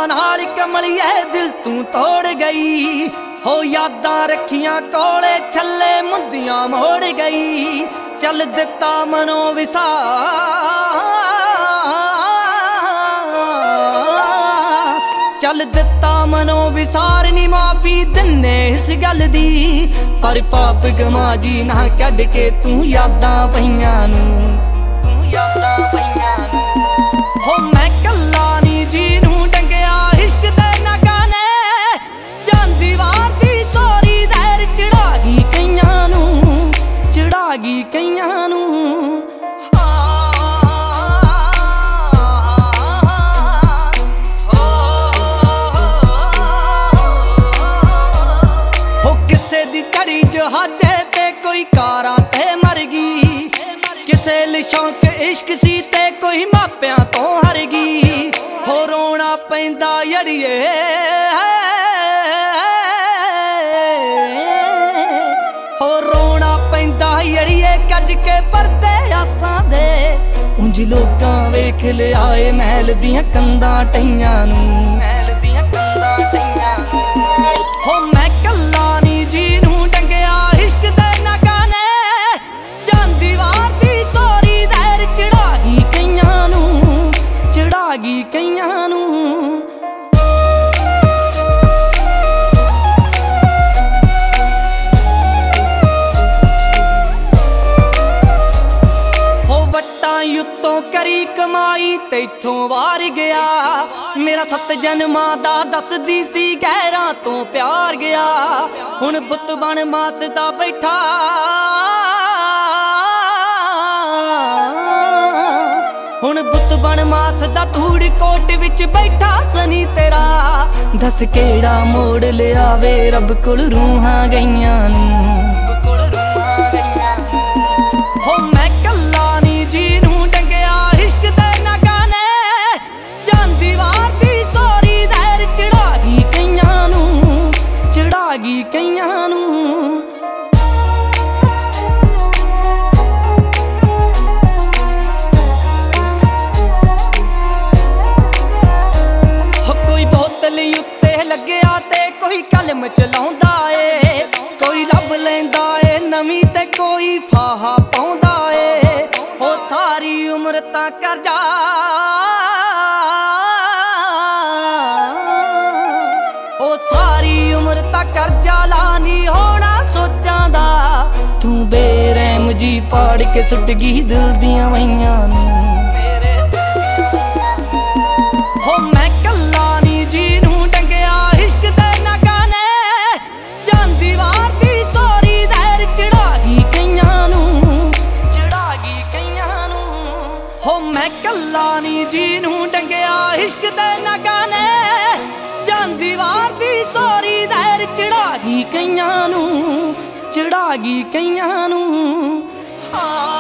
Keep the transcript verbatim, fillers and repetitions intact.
नाल कमलिए दिल तू तोड़ गई हो यादां रखियां कोले छल्ले मुंदियां मोड़ गई चल दिता मनो विसार चल दिता मनो विसार नी माफी दिन्ने इस गल दी पर पाप गमा जी ना कढ के तू यादां पईयां नू तू यादां पईयां नू हो मैं कल्ला नी जी नू डंगिया इश्क दे नगाने जांदी वार दी सोरी दैर चढ़ा गई कईयां नू चढ़ा गई कईयां नू जहाजे ते कोई कारां ते मर गई किसे शौक इश्क सी ते कोई मापियां तो हर गई हो रोना पैंदा यड़िए हो रोना पैंदा यड़िए कज के परदे आसां दे उंज लोकां वेख लियाए महल दियां कंधां टईयां नू महल दियां कंधां टईयां नू हो मैं कल्ला नी जी नू कईयां नू हो वट्टां युत्तों करी कमाई तैथों वार गया मेरा सत जन्मां दा दसदी सी गैरां तो प्यार गया हुण पुत बन मास दा बैठा हुण पुत बन मास दा धूड़ कोट विच बैठा सनी तेरा दस केड़ा मोड़ लियावे रब कोल रूहां गईयां नू हो मैं कल्ला नी जी नू डंगिया इश्क दे नगाने जांदी वार दी सोरी दैर चढ़ा गई कईयां नू चढ़ा गई कईयां नू कलम चलाउंदा ए कोई रब लैंदा ए नवीं ते कोई फाहा पाउंदा ए ओ सारी उम्र तां करजा ओ सारी उम्र तां करजा लानी होना सोचां दा तू बेरहम जी पाड़ के सुट गई दिल दियां वईयां नू हो मैं कल्ला नी जी नू डंगिया इश्क दे मैं कल्ला नी जी नू डंगिया इश्क दे नगाने जांदी वार दी सोरी दैर चढ़ा गई कईयां नू चढ़ा गई कईयां नू।